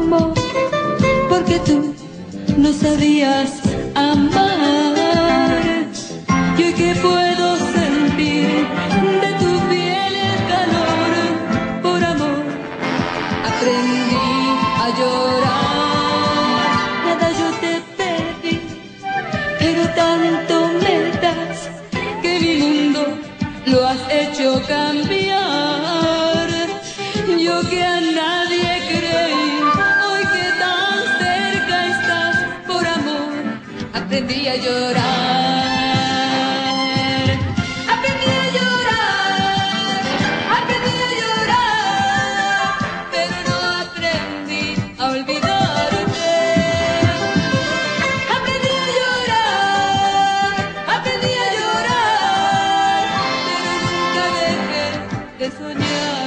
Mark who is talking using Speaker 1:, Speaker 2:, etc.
Speaker 1: amor, porque tú no sabías amar. Y hoy que puedo sentir de tu piel el calor, por amor aprendí a llorar. Nada yo te pedí, pero tanto me das que mi mundo lo has hecho cambiar. Yo que a nadie creí, hoy que tan cerca estás, por amor aprendí a llorar. Aprendí a llorar, aprendí a llorar, pero no aprendí a olvidarte. Aprendí a llorar, aprendí a llorar, pero nunca dejé de soñar.